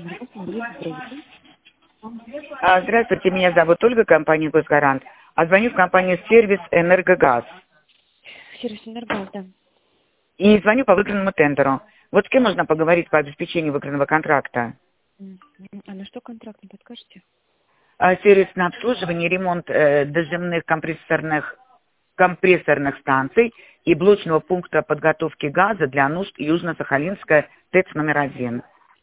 Здравствуйте. Здравствуйте, меня зовут Ольга, компания «Госгарант». А звоню в компанию «Сервис Энергогаз». Сервис Энергогаз, да. И звоню по выигранному тендеру. Вот с кем можно поговорить по обеспечению выигранного контракта? А на что контракт, не подскажете? Сервис на обслуживание, ремонт дожимных компрессорных станций и блочного пункта подготовки газа для нужд Южно-Сахалинская ТЭЦ номер 1.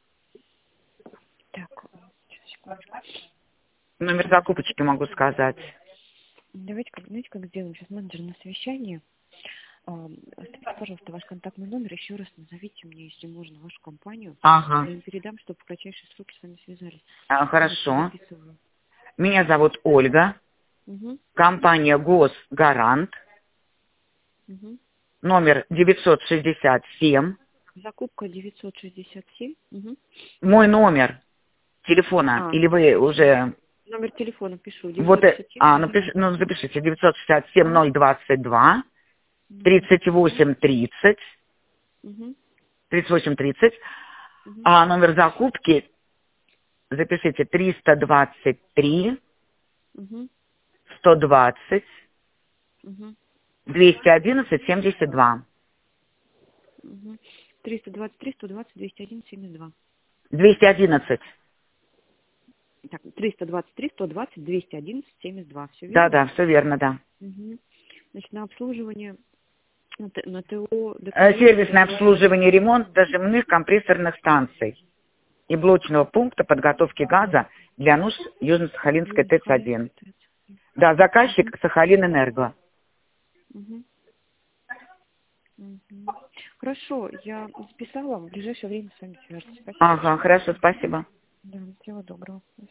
Так, сейчас, секундочку. Номер закупочки могу сказать. Давайте, знаете, как сделаем? Сейчас менеджер на совещании. Оставьте, пожалуйста, ваш контактный номер. Еще раз назовите мне, если можно, вашу компанию. Ага. Я им передам, чтобы в кратчайшие сроки с вами связались. Хорошо. Записываю. Меня зовут Ольга. Угу. Компания «Госгарант». Угу. Номер 967. Закупка 967. Угу. Мой номер телефона, или вы уже... Номер телефона пишу. Вот, 967. запишите, 967-022, 38-30, Угу. 38-30, Угу. а номер закупки запишите 323, Угу. 120, Угу. 211, 72. Угу. 323, 120, 201, 72. 211. Так, 323, 120, 211, 72. Все верно? Да, все верно, да. Угу. Значит, на обслуживание, на ТО... Сервисное обслуживание, ремонт дожимных компрессорных станций и блочного пункта подготовки газа для нужд Южно-Сахалинской ТЭЦ-1. Да, заказчик Сахалинэнерго. Угу. Угу. Хорошо, я записала, в ближайшее время с вами свяжусь. Спасибо. Ага, хорошо, спасибо. Да, всего доброго.